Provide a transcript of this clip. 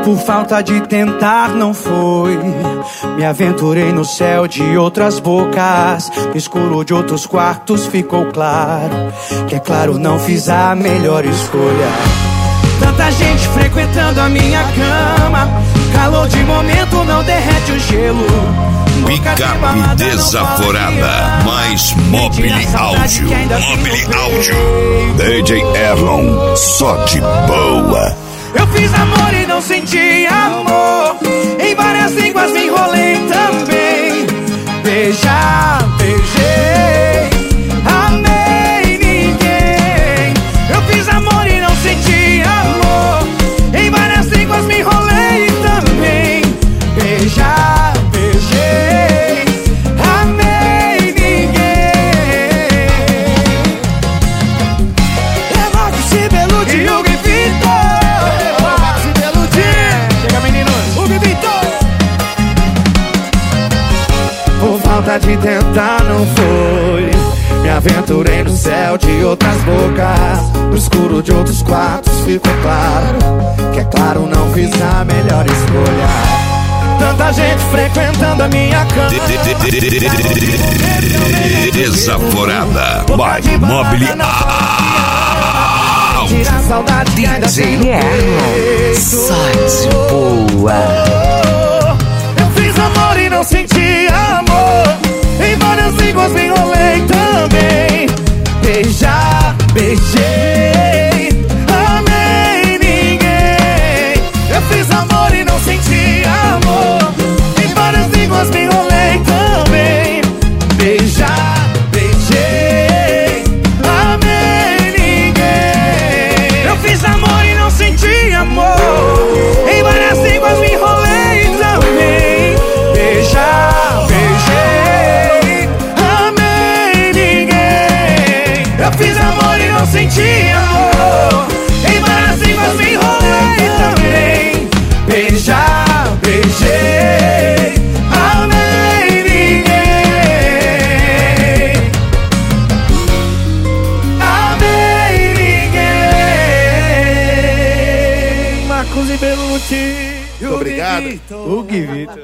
Por falta de tentar não foi. Me aventurei no céu de outras bocas, no escuro de outros quartos ficou claro que é claro não fiz a melhor escolha. Tanta gente frequentando a minha cama, calor de momento não derrete o gelo. Picape Desaforada, mais Mobile Áudio. Mobile Áudio. DJ Erlon, só de boa. Eu fiz amor e não senti amor, em várias línguas me enrolei também. Beijar, beijei, amei ninguém. Eu fiz amor e não senti amor, em várias línguas me enrolei também. Beijar, beijei, amei ninguém. É Marcos Sibeludi e Hugo Vitor. Por falta de tentar não foi. Me aventurei no céu de outras bocas, no escuro de outros quartos ficou claro que é claro não fiz a melhor escolha. Tanta gente frequentando a minha cama. Desaforada, mais Mobile Áudio. Tira a saudade que ainda tem no peito. Só de boa. Eu fiz amor e não senti amor, em várias línguas me enrolei também. Beijar, beijei, amei ninguém. Eu fiz amor e não senti amor, em várias línguas me enrolei também. Beijar, beijei, amei ninguém. Eu fiz amor e não senti amor, em várias línguas me enrolei também. Beijar, beijei, amei ninguém. Eu fiz amor e não senti amor, em várias línguas me enrolei também. Beijar, beijei, amei ninguém. Amei ninguém. Marcos Sibeludi. Muito obrigado. Hugo Vitor.